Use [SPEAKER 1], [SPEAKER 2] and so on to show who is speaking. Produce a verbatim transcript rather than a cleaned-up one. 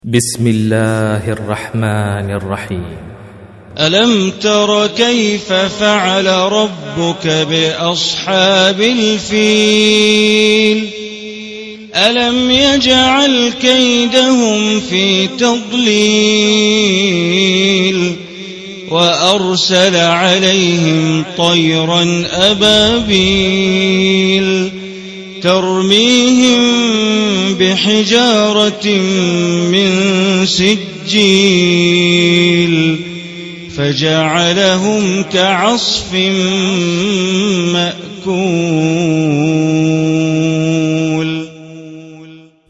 [SPEAKER 1] بسم الله الرحمن الرحيم.
[SPEAKER 2] ألم تر كيف فعل ربك بأصحاب الفيل ألم يجعل كيدهم في تضليل وأرسل عليهم طيرا أبابيل ترميهم بحجارة من سجيل فجعلهم كعصف مأكول.